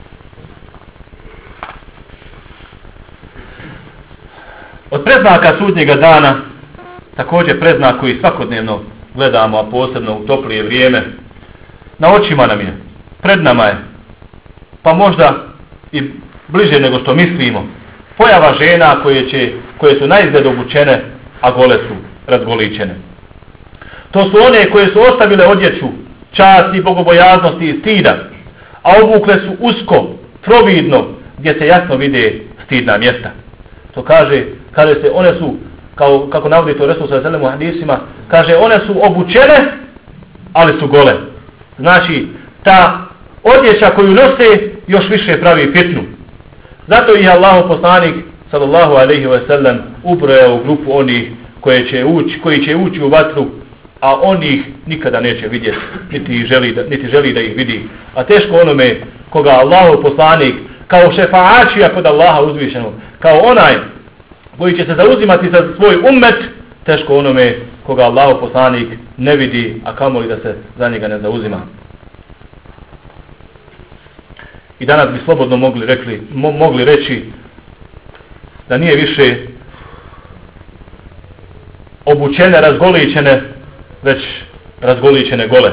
Od predznaka sudnjega dana, također preznak koji svakodnevno gledamo, a posebno u toplije vrijeme, na očima nam je, pred nama je, pa možda i bliže nego što mislimo, pojava žena koje, će, koje su naizgled obučene, a gole su razgoličene. To su one koje su ostavile odjeću časti, bogobojaznosti i stida, a obukle su usko, providno, gdje se jasno vide stidna mjesta. To kaže, kaže se, one su, kao, kako navodi to Resul sallallahu alejhi ve sellem u hadisima, kaže, one su obučene, ali su gole. Znači, ta odjeća koju nose još više pravi fitnu. Zato ih Allahov poslanik sallallahu alejhi ve sellem ubrojao u grupu onih koje će ući, koji će ući u vatru, a on ih nikada neće vidjeti, niti želi da, niti želi da ih vidi. A teško onome koga Allahov poslanik kao šefaačija kod Allaha uzvišenog, kao onaj koji će se zauzimati za svoj ummet, teško onome koga Allahov poslanik ne vidi, a kamoli da se za njega ne zauzima. I danas bi slobodno mogli, rekli, mo, mogli reći da nije više obučene, razgoličene, već razgoličene gole.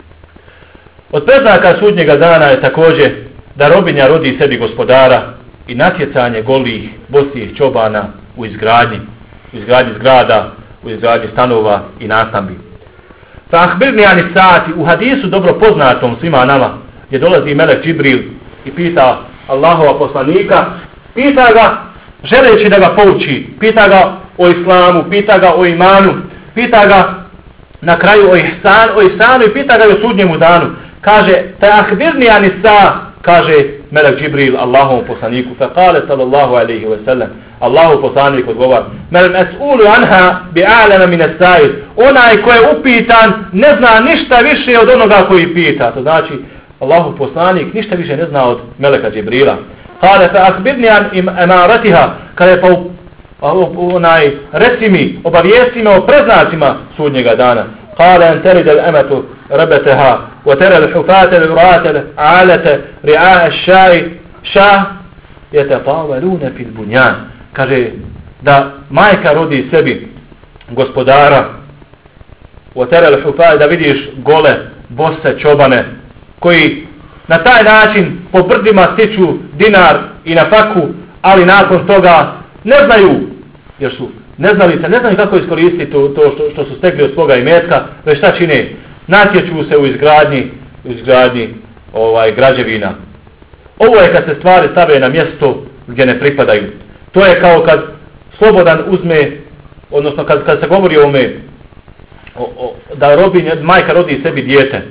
Od predznaka sudnjega dana je također da robinja rodi sebi gospodara i natjecanje golih, bosih čobana u izgradnji, u izgradnji zgrada, u izgradnji stanova i nastambi. Pa ahbirni ani sati, u hadisu dobro poznatom svima nama, gdje dolazi melek Džibril i pita Allahova poslanika, pita ga želeći da ga pouči, pita ga o islamu, pita ga o imanu, pita ga na kraju o ihsan, o ihsanu i pita ga o sudnjemu danu. Kaže, te ahbirni ani sa, kaže melek Džibril Allahovom poslaniku, fa kale sallallahu alaihi wa sallam, Allahov poslanik odgovara, mel mes'ulu anha bi a'lama min as-sa'il, onaj ko je upitan ne zna ništa više od onoga koji pita. To znači, Allahov poslanik ništa više ne zna od meleka Džibrila. Kale, fa ahbirni an imaratiha, kada pa onaj, reci mi, obavijesti me o preznacima sudnjega dana. Kale, en terid al-amatu rabateha, wa tera al-hufate al-urate al-alate ri'a al-šai šah yatatavaluna fil bunyan. Kaže da majka rodi sebi gospodara, wa tera al-hufate, da vidiš gole, bose čobane, koji na taj način po brdima stiču dinar i nafaku, ali nakon toga ne znaju, jer su neznalice, ne znaju kako iskoristiti to, to što, što su stekli od svoga imetka, već šta čine? Natječu se u izgradnji, u izgradnji ovaj, građevina. Ovo je kad se stvari stave na mjesto gdje ne pripadaju. To je kao kad slobodan uzme, odnosno kad, kad se govori o ome, o, o, da robi, majka rodi sebi dijete.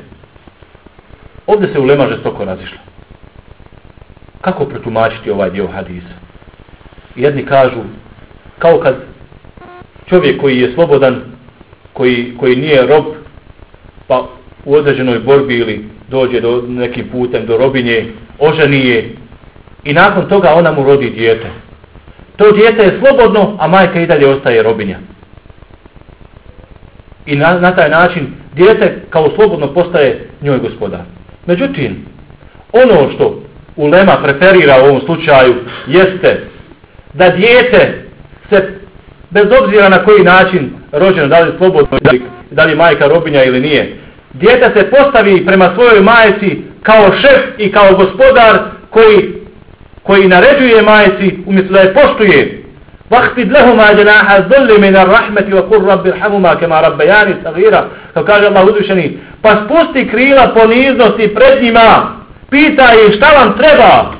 Ovdje se ulema žestoko razišla. Kako protumačiti ovaj dio hadisa? Jedni kažu, kao kad čovjek koji je slobodan, koji, koji nije rob, pa u određenoj borbi ili dođe do nekim putem do robinje, oženi je i nakon toga ona mu rodi dijete. To dijete je slobodno, a majka i dalje ostaje robinja. I na, na taj način dijete kao slobodno postaje njoj gospodar. Međutim, ono što ulema preferira u ovom slučaju jeste da dijete se, bez obzira na koji način rođeno, da li slobodno, da li majka robinja ili nije, dijete se postavi prema svojoj majci kao šef i kao gospodar koji, koji naređuje majci umjesto da je poštuje, Vahfid lehuma janaha dhulli min ar-rahmeti wa qur rabbi irhamhuma kama rabbayani saghira. Kao kaže Allah uzvišeni, pa spusti krila poniznosti pred njima, pitaj ih šta vam treba.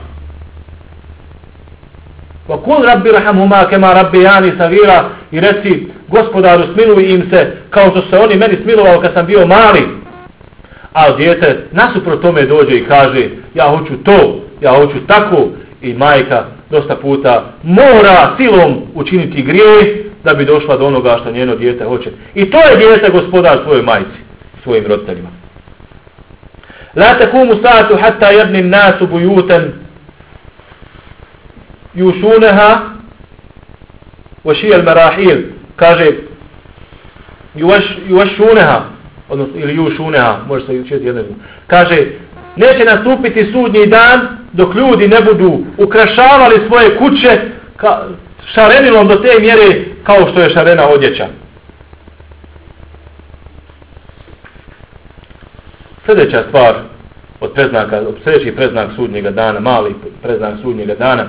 Wa qul rabbi irhamhuma kama rabbayani saghira, i reci Gospodaru smiluj im se kao što se oni meni smilovali kad sam bio mali. A dijete nasuprot tome dođe i kaže ja hoću to, ja hoću tako, i majka dosta puta mora silom učiniti grijeh da bi došla do onoga što njeno dijete hoće. I to je dijete gospodar svojoj majci, svojim roditeljima. La takumu sa'atu hatta yabni an-nasu buyutan yushunaha wa shiya al-marahil, kaže yuwashunaha, odnosno ili yušuneha, može se učiti jedno. Kaže, neće nastupiti sudnji dan dok ljudi ne budu ukrašavali svoje kuće ka, šarenilom do te mjere kao što je šarena odjeća. Sljedeća stvar od preznaka, od sljedeći preznak sudnjega dana, mali preznak sudnjega dana,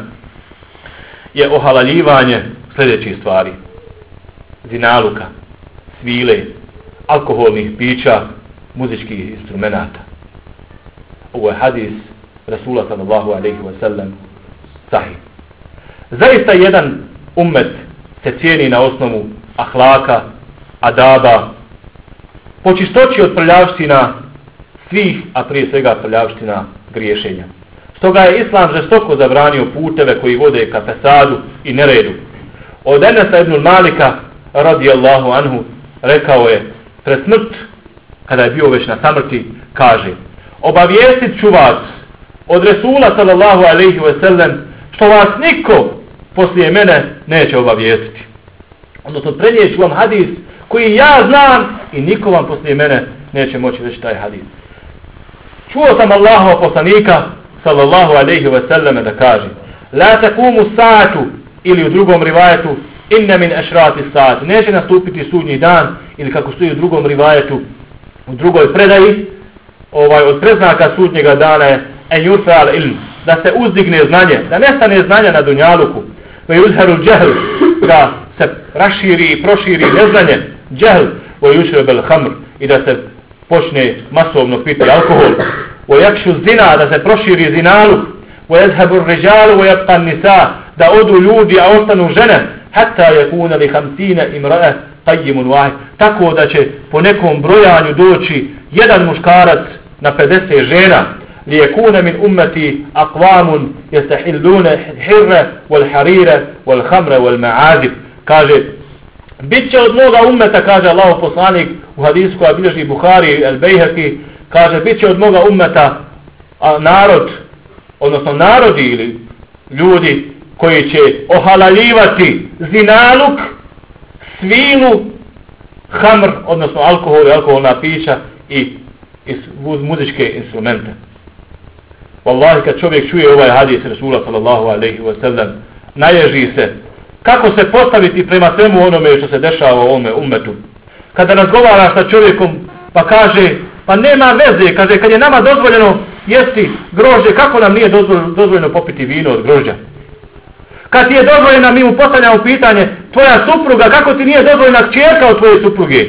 je ohalaljivanje sljedećih stvari. Zinaluka, svile, alkoholnih pića, muzičkih instrumenata. Ovo je hadis Rasula sallallahu alejhi ve sellem sahih. Zaista jedan ummet se cijeni na osnovu ahlaka, adaba, po čistoći od prljavština svih, a prije svega prljavština griješenja. Stoga je Islam žestoko zabranio puteve koji vode ka fesadu i neredu. Od Enesa ibn Malika radijallahu anhu rekao je pred smrt, kada je bio već na samrti, kaže: obavijestit ću vas od Resula sallallahu alejhi ve sellem što vas niko poslije mene neće obavijestiti. Odnosno prenijet ću vam hadis koji ja znam i niko vam poslije mene neće moći reći taj hadis. Čuo sam Allahova poslanika sallallahu alejhi ve sellem da kaže: la takumu sa'atu, ili u drugom rivajetu inna min ashrati sa'ati, neće nastupiti sudnji dan, ili kako stoji u drugom rivajetu, u drugoj predaji, ovaj, od preznaka sudnjega dana je en yurfa ilm, da se uzdigne znanje, da nestane znanja na dunjaluku, ve yuzharu džehl, da se raširi i proširi neznanje, džehl, ve yushrab al khamr, i da se počne masovno piti alkohol, ve yakshu zina, da se proširi zinaluk, ve yazhabu ar-rijalu ve yabqa an-nisa, da odu ljudi a ostanu žene, hatta yakuna li khamsina imra'a qayyimun wahid, tako da će po nekom brojanju doći jedan muškarac na pedeset žena. Lijekuna min ummati aqwamun yastahilluna hirra wal harira wal khamra wal ma'azif, kaže bit će od moga ummeta, kaže Allahov poslanik u hadisu koja bilježi Buhari al Bejhaki, kaže bit će od moga ummeta a, narod, odnosno narodi ili ljudi koji će ohalaljivati zinaluk, svilu, hamr, odnosno alkohol i alkoholna pića i, i muzičke instrumente. Wallahi, kad čovjek čuje ovaj hadis Rasula sallallahu alejhi ve sellem, naježi se kako se postaviti prema svemu onome što se dešava u ovome ummetu. Kada razgovara sa čovjekom pa kaže, pa nema veze, kaže, kad je nama dozvoljeno jesti grožđe, kako nam nije dozvoljeno popiti vino od grožđa? Kad ti je dozvoljena, mi mu postavljamo pitanje, tvoja supruga, kako ti nije dozvoljena kćerka od tvoje supruge?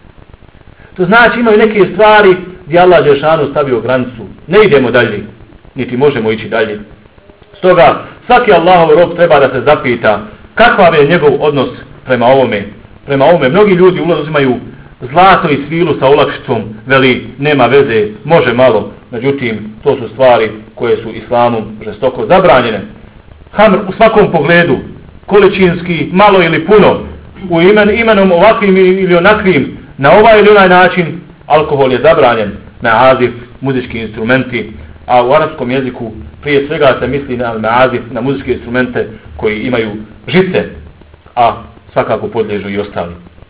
To znači imaju neke stvari gdje Allah Đelešanu stavio granicu. Ne idemo dalje, niti možemo ići dalje. Stoga svaki Allahov rob treba da se zapita kakav je njegov odnos prema ovome. Prema ovome mnogi ljudi uzimaju zlato i svilu sa olakšicom, veli nema veze, može malo. Međutim, to su stvari koje su islamom žestoko zabranjene. Hamr u svakom pogledu, količinski, malo ili puno, u imen, imenom ovakvim ili onakvim, na ovaj ili onaj način, alkohol je zabranjen, na azif, muzički instrumenti, a u arapskom jeziku prije svega se misli na, na azif, na muzičke instrumente koji imaju žice, a svakako podliježu i ostali.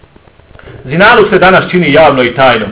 Zinaluk se danas čini javno i tajno.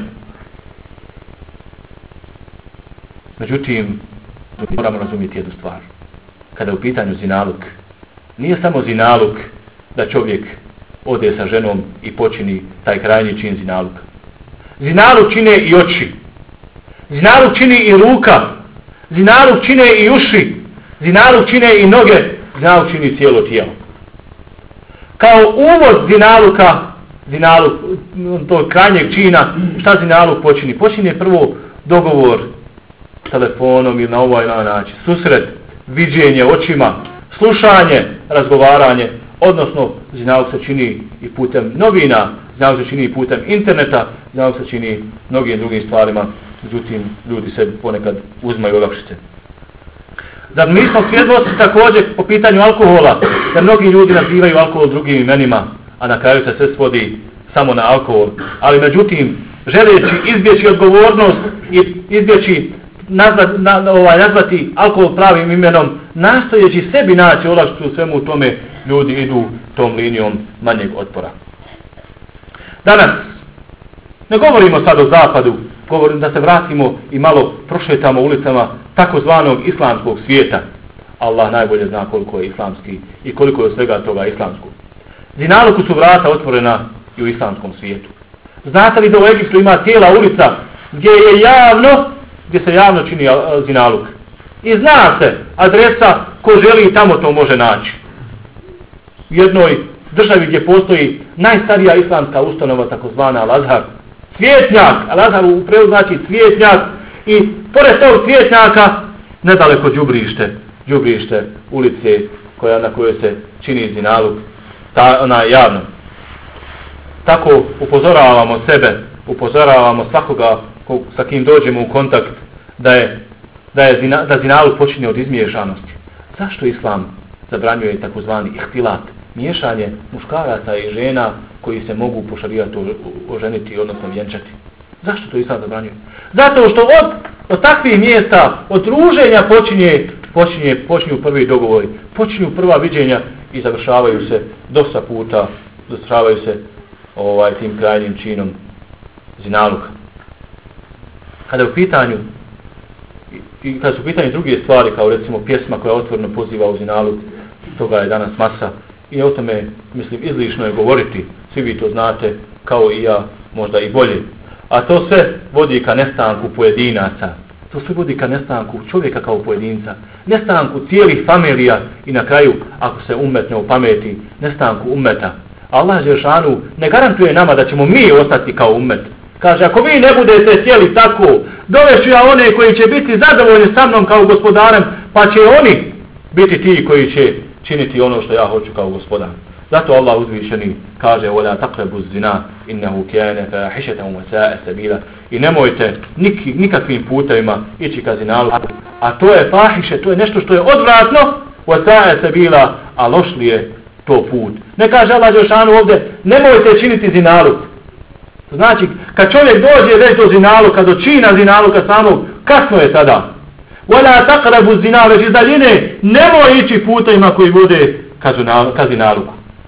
Međutim, moramo razumjeti jednu stvar. Kada je u pitanju zinaluk, nije samo zinaluk da čovjek ode sa ženom i počini taj krajnji čin zinaluka. Zinaluk čine i oči. Zinaluk čini i ruka. Zinaluk čine i uši. Zinaluk čine i noge. Zinaluk čini cijelo tijelo. kao uvod zinaluka, zinaluk, to krajnjeg čina, šta zinaluk počini? Počinje prvo dogovor telefonom ili na ovaj način, susret, viđenje očima, slušanje, razgovaranje, odnosno zinaluk se čini i putem novina, zinaluk se čini i putem interneta, zinaluk se čini mnogim drugim stvarima, međutim ljudi se ponekad uzmaju olakšice. Zar mi smo svjedoci također po pitanju alkohola, da mnogi ljudi nazivaju alkohol drugim imenima, a na kraju se sve svodi samo na alkohol. Ali međutim, želeći izbjeći odgovornost i izbjeći nazva, na, ovaj, nazvati alkohol pravim imenom, nastojeći sebi naći olakšicu u svemu tome, ljudi idu tom linijom manjeg otpora. Danas, ne govorimo sad o zapadu, govorim da se vratimo i malo prošetamo ulicama takozvanog islamskog svijeta. Allah najbolje zna koliko je islamski i koliko je svega toga islamskog. Zinaluku su vrata otvorena i u islamskom svijetu. Znate li da u Egiptu ima cijela ulica gdje je javno, gdje se javno čini zinaluk? I zna se adresa, ko želi tamo to može naći. U jednoj državi gdje postoji najstarija islamska ustanova, takozvana Al-Azhar, cvjetnjak, Al-Azhar u prevodu znači cvjetnjak, i pored tog cvjetnjaka nedaleko đubrište, đubrište ulice koja, na kojoj se čini zinaluk, ta, ona javno. Tako upozoravamo sebe, upozoravamo svakoga ko, sa kim dođemo u kontakt da je, da je zina, da zinaluk počinje od izmiješanosti. Zašto Islam zabranjuje takozvani ihtilat, miješanje muškaraca i žena koji se mogu po šarijatu oženiti, odnosno vjenčati? Zašto to Islam zabranjuje? Zato što od, od takvih mjesta, od druženja počinje, počinje, počinju prvi dogovori, počinju prva viđenja i završavaju se dosta puta, završavaju se ovaj, tim krajnjim činom zinaluka. Kada je u pitanju i, i kada su u pitanju druge stvari, kao recimo pjesma koja otvoreno poziva u zinaluk, toga je danas masa i o tome, mislim, izlišno je govoriti, svi vi to znate, kao i ja, možda i bolje. A to sve vodi ka nestanku pojedinaca. To sve vodi ka nestanku čovjeka kao pojedinca. Nestanku cijelih familija i na kraju, ako se ummet ne upameti, nestanku ummeta. Allah Đelešanu ne garantuje nama da ćemo mi ostati kao ummet. Kaže, ako vi ne budete htjeli tako, dovešću ja one koji će biti zadovoljni sa mnom kao gospodarem, pa će oni biti ti koji će činiti ono što ja hoću kao gospodar. Zato Allah uzvišeni kaže: "Wala taqrabu zina innahu kana fahishatan wa sa'a sabila." I nemojte nik, nikakvim putevima ići ka zinaluku, a to je fahiše, to je nešto što je odvratno, wa sa'a sabila, a loš li je to put. Ne kaže Allah dželešanu ovdje: "Nemojte činiti zinaluk." Znači, kad čovjek dođe već do zinaluka, do čina zinaluka samog, kasno je tada. Wala taqrabu zina, već iz daljine nemoj ići putevima koji vode ka zinaluku.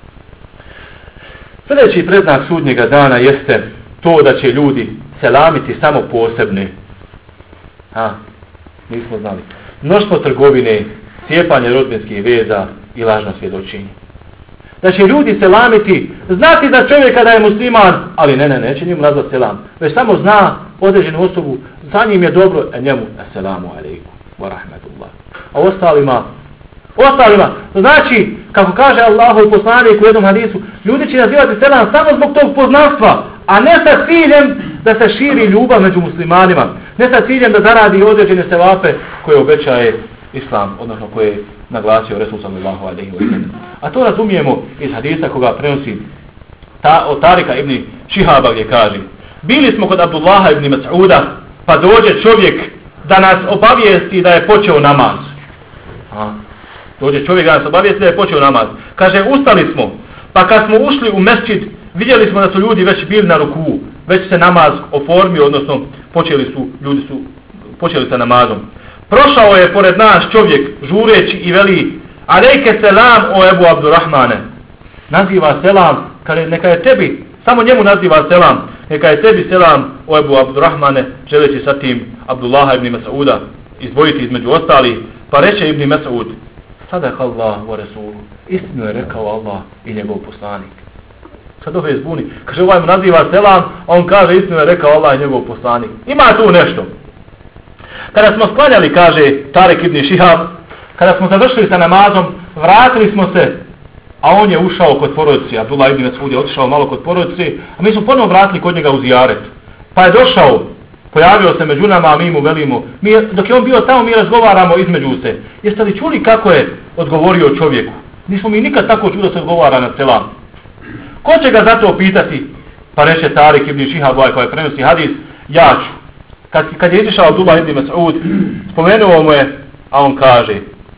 Sljedeći predznak sudnjega dana jeste to da će ljudi selamiti samo posebne. Ha, nismo znali. Mnoštvo trgovine, cijepanje rodbinskih veza i lažno svjedočenje. Da će ljudi selamiti, znati da čovjeka da je musliman, ali ne, ne, neće njemu nazvat selam. Već samo zna određenu osobu, za njim je dobro, a njemu assalamu alaikum wa rahmatullah. A ostalima, ostalima, znači, kako kaže Allahov poslanik u jednom hadisu, ljudi će nazivati selam samo zbog tog poznanstva, a ne sa ciljem da se širi ljubav među muslimanima, ne sa ciljem da zaradi određene sevape koje obećaje Islam, odnosno koje je naglasio Resul sallallahu alejhi ve sellem. A to razumijemo iz hadisa koga prenosi ta, od Tarika ibn Šihaba, gdje kaže: "Bili smo kod Abdullaha ibn Mas'uda, pa dođe čovjek da nas obavijesti da je počeo namaz." A, dođe čovjek da nas obavijesti da je počeo namaz. Kaže: "Ustali smo, pa kad smo ušli u mesdžid, vidjeli smo da su ljudi već bili na ruku, već se namaz oformio, odnosno počeli su, ljudi su počeli sa namazom. Prošao je pored nas čovjek, žureći i veli: Alejke selam o Ebu Abdurrahmane." Naziva selam, kaže, neka je tebi, samo njemu naziva selam, neka je tebi selam o Ebu Abdurrahmane, želeći sa tim Abdullaha ibn Mas'uda izdvojiti između ostali. Pa reče ibn Mas'ud: "Sadaka Allah wa rasuluhu." Istinu je rekao Allah i njegov poslanik. Sad ove zbuni, kaže, ovaj mu naziva selam, a on kaže: "Istinu je rekao Allah i njegov poslanik." Ima tu nešto. Kada smo sklanjali, kaže Tarik ibn Šihab, kada smo završili sa namazom, vratili smo se, a on je ušao kod porodice, Abdullah ibn Mas'ud je otišao malo kod porodice, a mi smo ponovo vratili kod njega u zijaret. Pa je došao, pojavio se među nama, a mi mu velimo, mi, dok je on bio tamo, mi razgovaramo između se. Jeste li čuli kako je odgovorio čovjeku? Nismo mi nikad tako čuli da se odgovara na selam. Ko će ga zato pitati? Pa reče Tarik ibn Šihab, koji prenosi hadis, ja ću. Kad, kad je izišao Abdullah ibn Mas'ud, spomenuo mu je, a on kaže,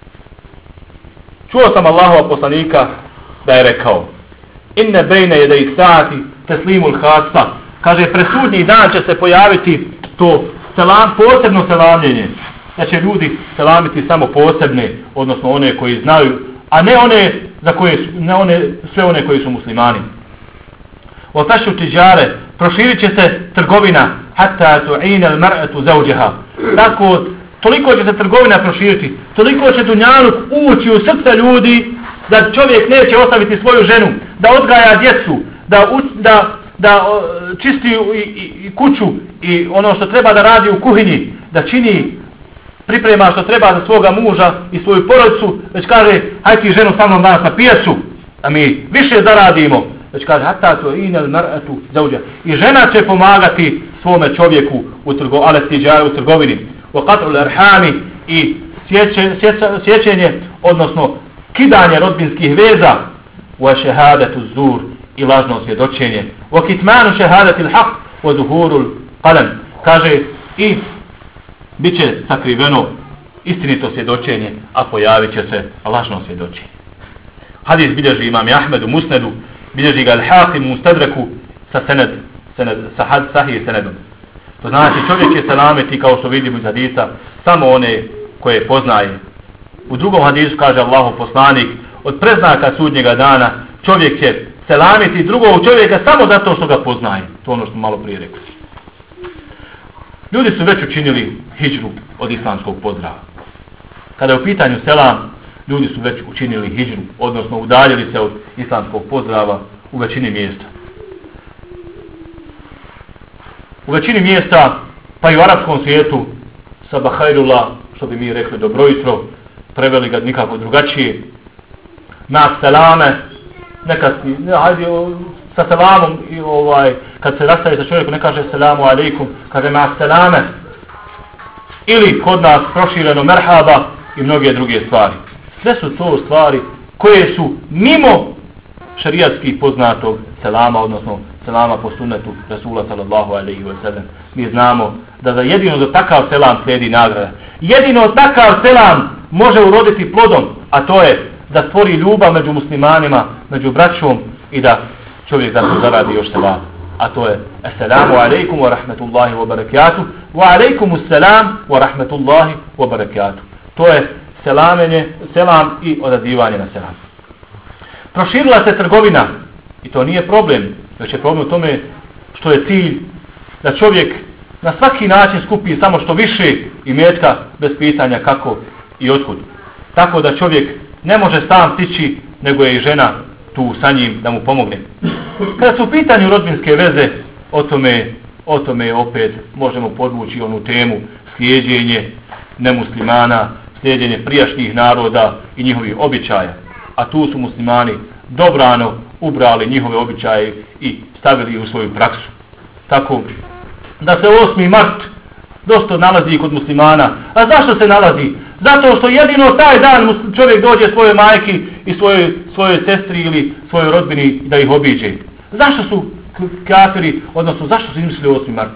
čuo sam Allahova poslanika da je rekao, inne bejne je da ih sati teslimul hasa, kaže, presudnji dan će se pojaviti to selam, posebno selamljenje, da će ljudi selamiti samo posebne, odnosno one koji znaju, a ne one za koje su, ne one, sve one koji su muslimani. O tašu tiđare, proširit će se trgovina, hatta tu'ina al-mar'atu zawjaha. Tako, toliko će se trgovina proširiti, toliko će dunjaluk ući u srce ljudi, da čovjek neće ostaviti svoju ženu, da odgaja djecu, da, da, da čisti i, i, i kuću i ono što treba da radi u kuhinji, da čini, priprema što treba za svoga muža i svoju porodicu, već kaže, hajde ti ženu sa mnom danas na pijacu, a mi više zaradimo. Već kaže, hatta to inel mar'atu zawja. I žena će pomagati svome čovjeku u, trgo, u trgovini. U qat'u l-arhami i sjeće, sjeća, sjećenje, odnosno kidanje rodbinskih veza. U šehadatu zur i lažno svjedočenje. U kitmanu šehadati l-haq u zuhuru l-qalam. Kaže, i bit će sakriveno istinito svjedočenje, a pojavit će se lažno svjedočenje. Hadis bilježi imam Ahmed u Musnedu, bilježi ga Al-Hakim u Mustadreku sa sened, sened, sa had, sahih senedom. To znači čovjek će selamiti, kao što vidimo iz hadisa, samo one koje poznaje. U drugom hadisu kaže Allahu poslanik, od preznaka sudnjega dana čovjek će selamiti drugog čovjeka samo zato što ga poznaje. To ono što smo malo prije rekli. Ljudi su već učinili hidžru od islamskog pozdrava. Kada je u pitanju selam, ljudi su već učinili hidžru, odnosno udaljili se od islamskog pozdrava u većini mjesta. U većini mjesta, pa i u arapskom svijetu, sabahajrullah, što bi mi rekli dobro jutro, preveli ga nikako drugačije. Na selame, nekad, ne, hajde, sa selamom, i ovaj, kad se rastaje sa čovjekom, ne kaže selamu alaikum, kaže na selame. Ili kod nas prošireno merhaba i mnoge druge stvari. Sve su to stvari koje su mimo šarijatskih poznatog selama, odnosno selama po sunnetu Rasula sallallahu alaihi wa sallam. Mi znamo da za jedino za takav selam slijedi nagrada. Jedino takav selam može uroditi plodom, a to je da stvori ljubav među muslimanima, među braćom i da čovjek zato zaradi još selam. A to je assalamu alaikum wa rahmatullahi wa barakatuh wa alaikum assalam wa rahmatullahi wa barakatuh. To je selamenje, selam i odazivanje na selam. Proširila se trgovina i to nije problem, već je problem u tome što je cilj da čovjek na svaki način skupi samo što više imetka bez pitanja kako i otkud. Tako da čovjek ne može sam stići, nego je i žena tu sa njim da mu pomogne. Kada su u pitanju rodbinske veze, o tome, o tome opet možemo podvući onu temu slijedjenje nemuslimana, slijedjenje prijašnjih naroda i njihovih običaja. A tu su muslimani dobrano ubrali njihove običaje i stavili u svoju praksu. Tako da se osmi mart dosta nalazi kod muslimana. A zašto se nalazi? Zato što jedino taj dan čovjek dođe svojoj majki i svojoj, svojoj sestri ili svojoj rodbini da ih obiđe. Zašto su kafiri, odnosno zašto su izmislili osmi mart?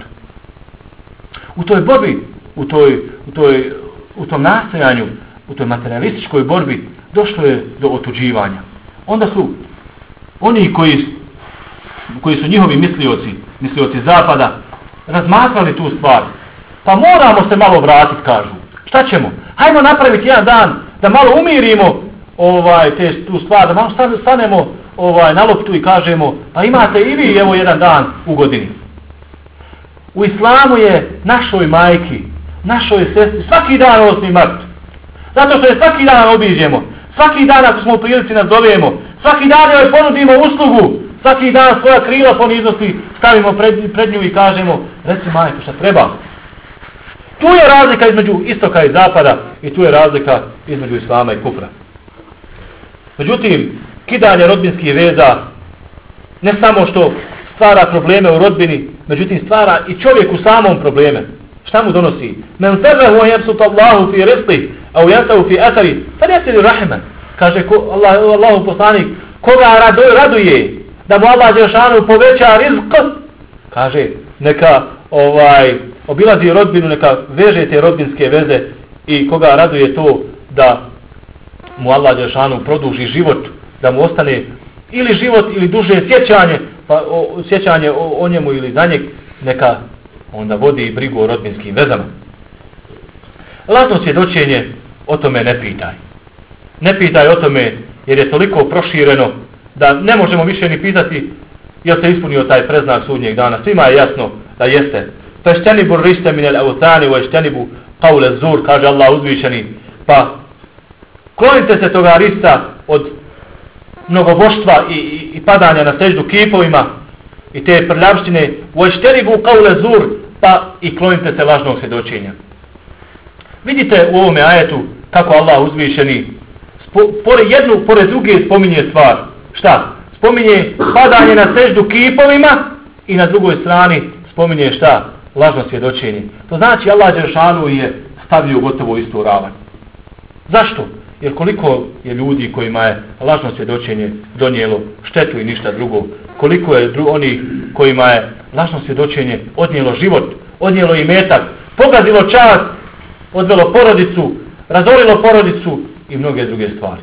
U toj borbi, u, toj, u, toj, u tom nastojanju, u toj materialističkoj borbi došlo je do otuđivanja. Onda su oni koji, koji su njihovi mislioci, mislioci zapada, razmatrali tu stvar. Pa moramo se malo vratiti, kažu. Šta ćemo? Hajmo napraviti jedan dan da malo umirimo ovaj, te, tu stvar, da malo stanemo ovaj, na loptu i kažemo, pa imate i vi evo jedan dan u godini. U islamu je našoj majki, našoj sestri, svaki dan osmi mart. Zato što je svaki dan obiđemo, svaki dan ako smo u prilici nazovemo, svaki dan joj ponudimo uslugu, svaki dan svoja krila poniznosti stavimo pred, pred nju i kažemo, reci majko šta treba. Tu je razlika između istoka i zapada i tu je razlika između islama i kufra. Međutim, kidanje rodbinskih veza ne samo što stvara probleme u rodbini, međutim stvara i čovjek u samom probleme. Šta mu donosi? Men sarrahu an yabsuta Allahu fi rizqi aw yansahu fi athari falyasil rahma. Kaže ko, Allah, Allahu poslanik, koga rado, raduje da mu Allah dželešanu poveća rizq, kaže neka ovaj obilazi rodbinu, neka veže te rodbinske veze, i koga raduje to da mu Allah dželešanu produži život, da mu ostane ili život ili duže sjećanje, pa o, sjećanje o, o njemu ili za njeg, neka onda vodi i brigu o rodbinskim vezama. Lažno svjedočenje, o tome ne pitaj. Ne pitaj o tome jer je toliko prošireno da ne možemo više ni pitati jel se ispunio taj preznak sudnjeg dana. Svima je jasno da jeste. Feštenibu riste minel autani wa eštenibu qawle zur, kaže Allah uzvišeni. Pa klonite se toga rista od mnogoboštva i, i, i padanja na seždu kipovima i te prljavštine, wa eštenibu qawle zur, pa i klonite se lažnog svjedočenja. Vidite u ovome ajetu kako Allah uzvišeni spo, pored jednu, pored druge spominje stvar. Šta? Spominje padanje na seždu kipovima i na drugoj strani spominje šta? Lažno svjedočenje. To znači Allah dželešanu je stavio gotovo istu ravan. Zašto? Jer koliko je ljudi kojima je lažno svjedočenje donijelo štetu i ništa drugo. Koliko je dru, oni kojima je lažno svjedočenje odnijelo život, odnijelo imetak, pogazilo čast, odvelo porodicu, razorilo porodicu i mnoge druge stvari.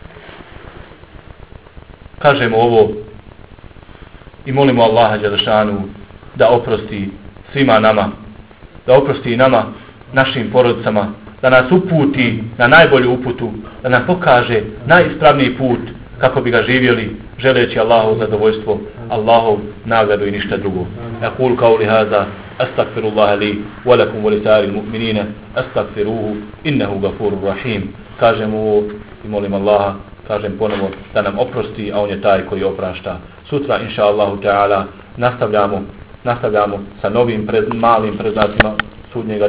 Kažemo ovo i molimo Allaha dželešanu da oprosti svima nama, da oprosti i nama, našim porodicama, da nas uputi na najbolju uputu, da nam pokaže najispravniji put kako bi ga živjeli, želeći Allahov zadovoljstvo, Allahov nagradu i ništa drugo. Aqul qawli hadha astaghfirullah li wa lakum wa lisa'iril mu'minina astaghfiruhu innahu ghafurur rahim. Kažemo ovo i molim Allaha, kažem ponovo, da nam oprosti, a on je taj koji oprašta. Sutra, inša Allahu ta'ala, nastavljamo, nastavljamo sa novim pred, malim preznacima sudnjega